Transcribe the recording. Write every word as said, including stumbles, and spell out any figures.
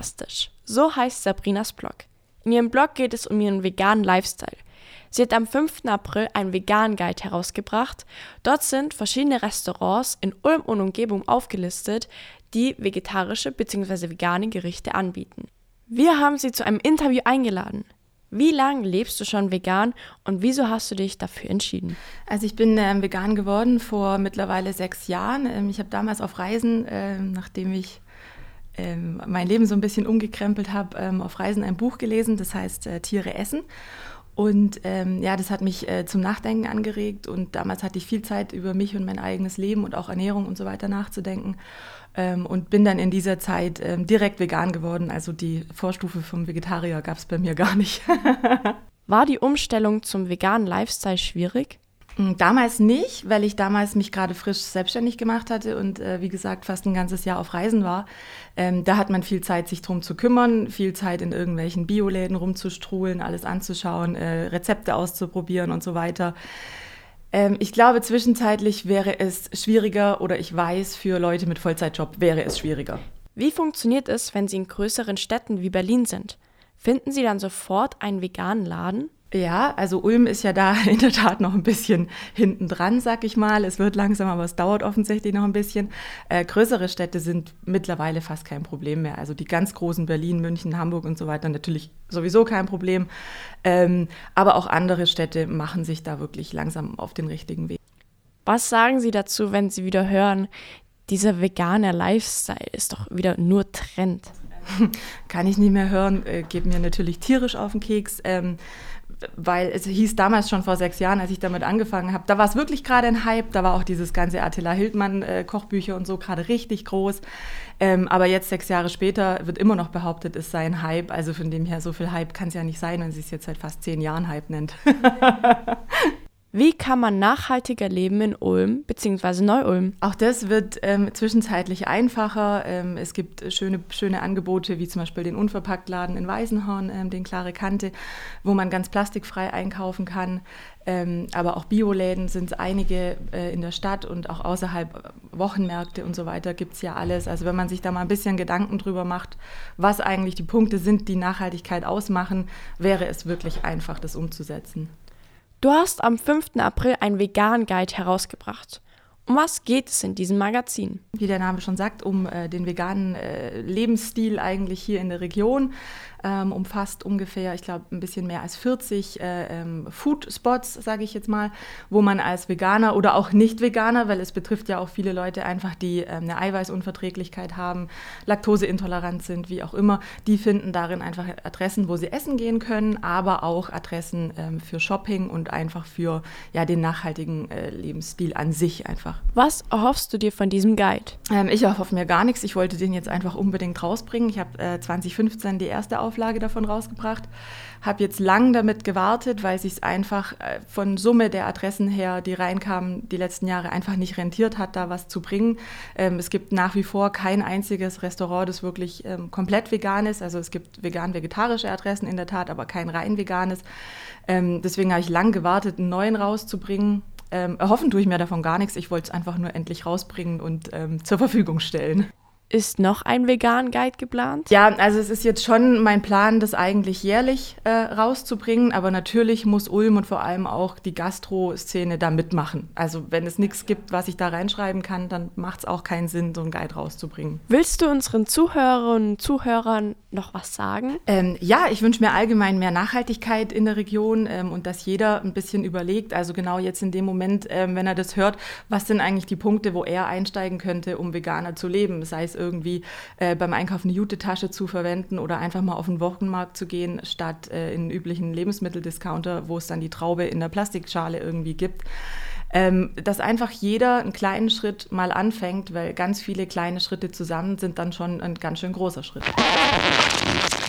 Fantastisch. So heißt Sabrinas Blog. In ihrem Blog geht es um ihren veganen Lifestyle. Sie hat am fünften April einen Vegan Guide herausgebracht. Dort sind verschiedene Restaurants in Ulm und Umgebung aufgelistet, die vegetarische bzw. vegane Gerichte anbieten. Wir haben sie zu einem Interview eingeladen. Wie lange lebst du schon vegan und wieso hast du dich dafür entschieden? Also ich bin ähm, vegan geworden vor mittlerweile sechs Jahren. Ähm, ich habe damals auf Reisen, ähm, nachdem ich ähm, mein Leben so ein bisschen umgekrempelt habe, ähm, auf Reisen ein Buch gelesen, das heißt äh, Tiere essen. Und ähm, ja, das hat mich äh, zum Nachdenken angeregt und damals hatte ich viel Zeit, über mich und mein eigenes Leben und auch Ernährung und so weiter nachzudenken ähm, und bin dann in dieser Zeit ähm, direkt vegan geworden. Also die Vorstufe vom Vegetarier gab es bei mir gar nicht. War die Umstellung zum veganen Lifestyle schwierig? Damals nicht, weil ich damals mich gerade frisch selbstständig gemacht hatte und äh, wie gesagt fast ein ganzes Jahr auf Reisen war. Ähm, da hat man viel Zeit, sich drum zu kümmern, viel Zeit in irgendwelchen Bioläden rumzustruhlen, alles anzuschauen, äh, Rezepte auszuprobieren und so weiter. Ähm, ich glaube, zwischenzeitlich wäre es schwieriger oder ich weiß, für Leute mit Vollzeitjob wäre es schwieriger. Wie funktioniert es, wenn Sie in größeren Städten wie Berlin sind? Finden Sie dann sofort einen veganen Laden? Ja, also Ulm ist ja da in der Tat noch ein bisschen hinten dran, sag ich mal. Es wird langsam, aber es dauert offensichtlich noch ein bisschen. Äh, größere Städte sind mittlerweile fast kein Problem mehr. Also die ganz großen Berlin, München, Hamburg und so weiter natürlich sowieso kein Problem. Ähm, aber auch andere Städte machen sich da wirklich langsam auf den richtigen Weg. Was sagen Sie dazu, wenn Sie wieder hören, dieser vegane Lifestyle ist doch wieder nur Trend? Kann ich nicht mehr hören, äh, geht mir natürlich tierisch auf den Keks. Ähm, weil es hieß damals schon vor sechs Jahren, als ich damit angefangen habe, da war es wirklich gerade ein Hype, da war auch dieses ganze Attila Hildmann-Kochbücher äh, und so gerade richtig groß. Ähm, aber jetzt, sechs Jahre später, wird immer noch behauptet, es sei ein Hype. Also von dem her, so viel Hype kann es ja nicht sein, wenn sie es jetzt seit fast zehn Jahren Hype nennt. Wie kann man nachhaltiger leben in Ulm bzw. Neu-Ulm? Auch das wird ähm, zwischenzeitlich einfacher. Ähm, es gibt schöne, schöne Angebote, wie zum Beispiel den Unverpacktladen in Weißenhorn, ähm, den Klare Kante, wo man ganz plastikfrei einkaufen kann. Ähm, aber auch Bioläden sind es einige äh, in der Stadt und auch außerhalb, Wochenmärkte und so weiter gibt es ja alles. Also wenn man sich da mal ein bisschen Gedanken drüber macht, was eigentlich die Punkte sind, die Nachhaltigkeit ausmachen, wäre es wirklich einfach, das umzusetzen. Du hast am fünften April einen Vegan Guide herausgebracht. Um was geht es in diesem Magazin? Wie der Name schon sagt, um äh, den veganen äh, Lebensstil eigentlich hier in der Region. Ähm, umfasst ungefähr, ich glaube, ein bisschen mehr als vierzig äh, ähm, Food-Spots, sage ich jetzt mal, wo man als Veganer oder auch Nicht-Veganer, weil es betrifft ja auch viele Leute einfach, die äh, eine Eiweißunverträglichkeit haben, laktoseintolerant sind, wie auch immer, die finden darin einfach Adressen, wo sie essen gehen können, aber auch Adressen ähm, für Shopping und einfach für ja, den nachhaltigen äh, Lebensstil an sich einfach. Was erhoffst du dir von diesem Guide? Ähm, ich erhoffe mir gar nichts. Ich wollte den jetzt einfach unbedingt rausbringen. Ich habe äh, zwanzig fünfzehn die erste Auflage davon rausgebracht. Habe jetzt lang damit gewartet, weil es sich einfach äh, von Summe der Adressen her, die reinkamen, die letzten Jahre einfach nicht rentiert hat, da was zu bringen. Ähm, es gibt nach wie vor kein einziges Restaurant, das wirklich ähm, komplett vegan ist. Also es gibt vegan-vegetarische Adressen in der Tat, aber kein rein veganes. Ähm, deswegen habe ich lang gewartet, einen neuen rauszubringen. Ähm, erhoffen tue ich mir davon gar nichts. Ich wollte es einfach nur endlich rausbringen und ähm, zur Verfügung stellen. Ist noch ein Vegan Guide geplant? Ja, also es ist jetzt schon mein Plan, das eigentlich jährlich äh, rauszubringen, aber natürlich muss Ulm und vor allem auch die Gastro-Szene da mitmachen. Also wenn es nichts gibt, was ich da reinschreiben kann, dann macht es auch keinen Sinn, so einen Guide rauszubringen. Willst du unseren Zuhörerinnen und Zuhörern noch was sagen? Ähm, ja, ich wünsche mir allgemein mehr Nachhaltigkeit in der Region ähm, und dass jeder ein bisschen überlegt, also genau jetzt in dem Moment, ähm, wenn er das hört, was sind eigentlich die Punkte, wo er einsteigen könnte, um veganer zu leben, sei es irgendwie äh, beim Einkaufen eine Jute-Tasche zu verwenden oder einfach mal auf den Wochenmarkt zu gehen, statt äh, in einen üblichen Lebensmitteldiscounter, wo es dann die Traube in der Plastikschale irgendwie gibt. Ähm, dass einfach jeder einen kleinen Schritt mal anfängt, weil ganz viele kleine Schritte zusammen sind dann schon ein ganz schön großer Schritt.